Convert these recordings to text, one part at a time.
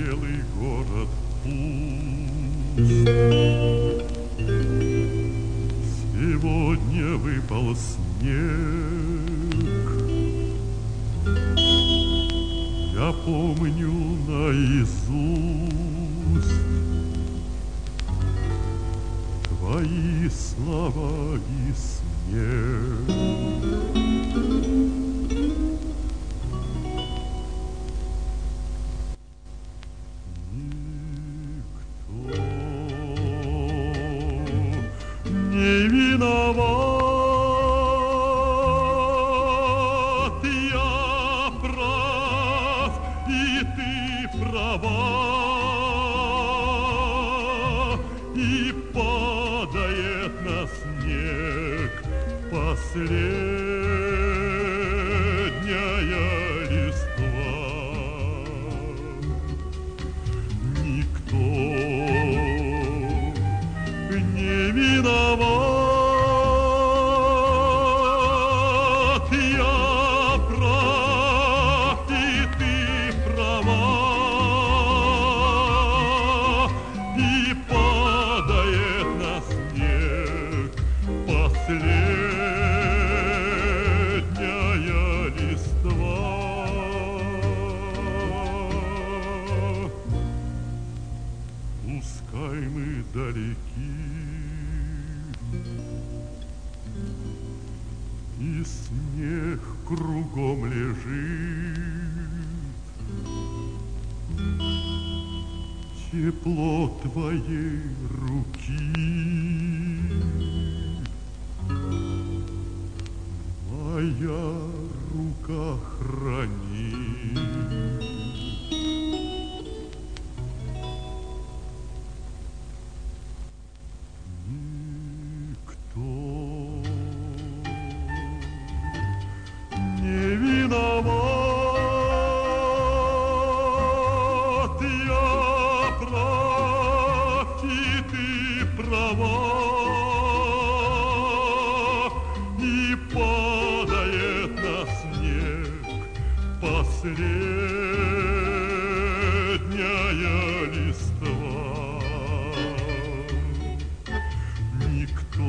белый город пуст. Сегодня выпал снег, я помню наизусть твои слова и смех. Не виноват, я прав, и ты права, и падает на снег последняя листва. Никто не виноват, я прав, и ты права, и падает на снег последняя листва. Пускай мы далеки, и снег кругом лежит, тепло твоей руки моя рука хранит. Не виноват, я прав, и ты права, и падает на снег последняя листва. Никто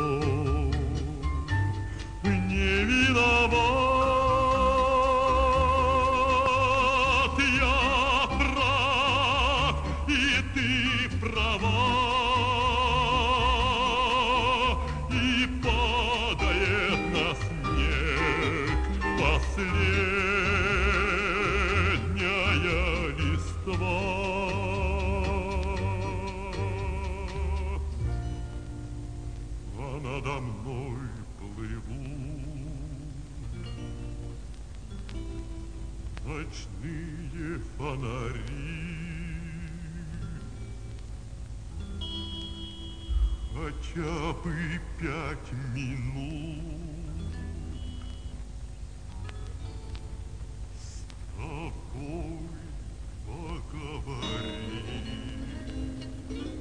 не виноват, я прав, и ты права, и падает на снег последняя листва. А надо мной плывут ночные фонари, хотя бы 5 минут с тобой поговорить.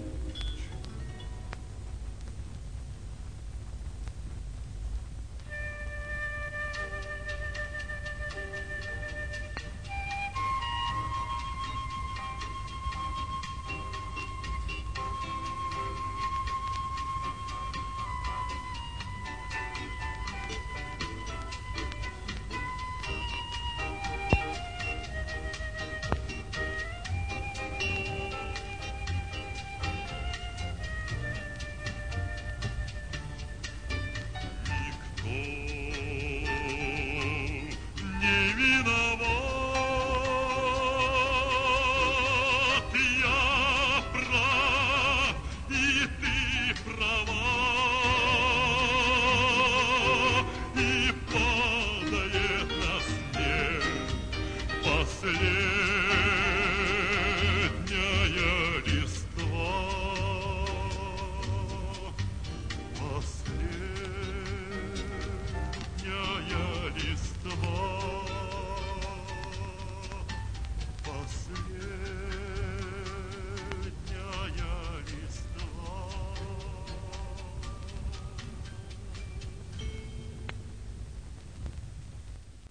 Последняя